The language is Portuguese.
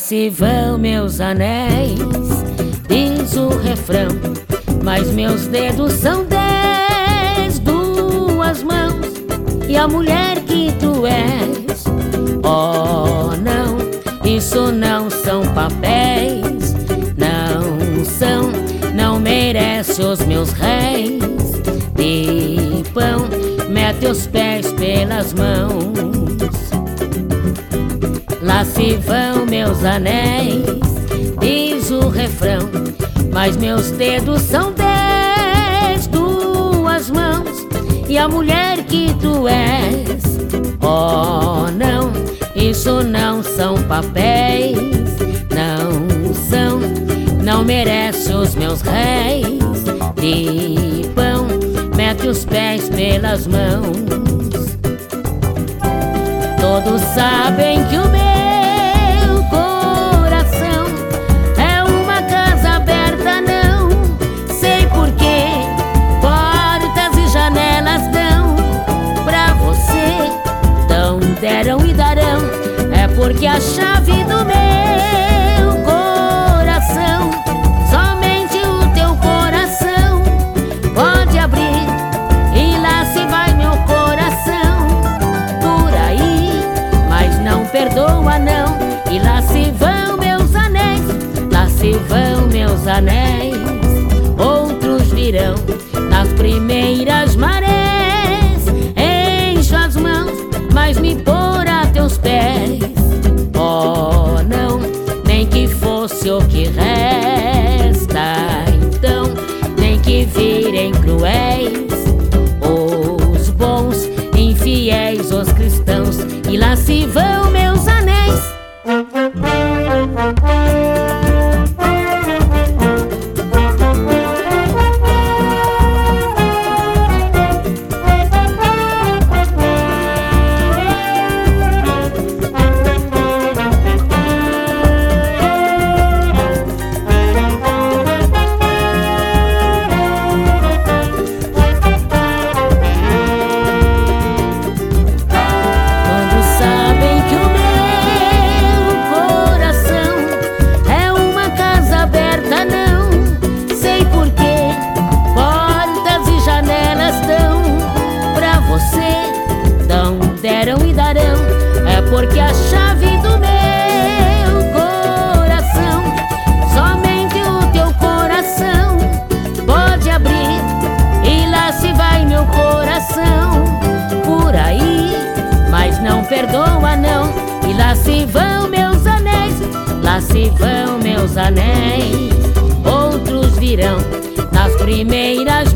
se vão meus anéis, diz o refrão, mas meus dedos são 10, 2 mãos, e a mulher que tu és. Oh não, isso não são papéis, não são, não merece os meus réis de pão, mete os pés pelas mãos. Lá se vão meus anéis, diz o refrão, mas meus dedos são 10, 2 mãos, e a mulher que tu és. Oh não, isso não são papéis, não são, não merece os meus réis de pão, mete os pés pelas mãos. Todos sabem que o meu coração é uma casa aberta, não sei porquê, portas e janelas dão pra você, dão, deram e darão, é porque a chave do meu coração somente o teu coração pode abrir, e lá se vai meu coração por aí, mas não perdoa não. E lá se vão meus anéis, lá se vão meus anéis, outros virão nas primeiras marés, encho as mãos, mas me pôr a teus pés. Oh não, nem que fosse o que resta então, nem que virem cruéis os bons, infiéis os cristãos. E lá se vão meus anéis. Deram e darão, é porque a chave do meu coração somente o teu coração pode abrir, e lá se vai meu coração por aí, mas não perdoa não. E lá se vão meus anéis, lá se vão meus anéis, outros virão nas primeiras